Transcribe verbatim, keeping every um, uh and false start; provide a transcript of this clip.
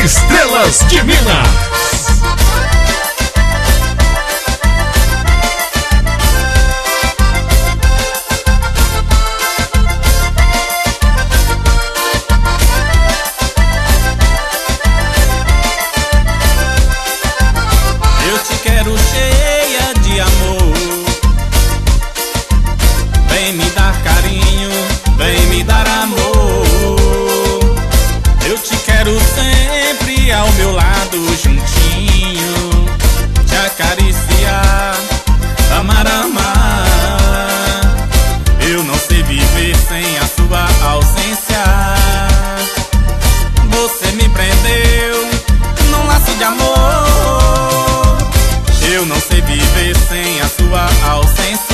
Estrelas de Minas. Eu te quero cheia de amor. Vem me dar carinho, vem me dar amor. Eu te quero sempre ao meu lado, juntinho, te acariciar, amar, amar. Eu não sei viver sem a sua ausência. Você me prendeu num laço de amor. Eu não sei viver sem a sua ausência.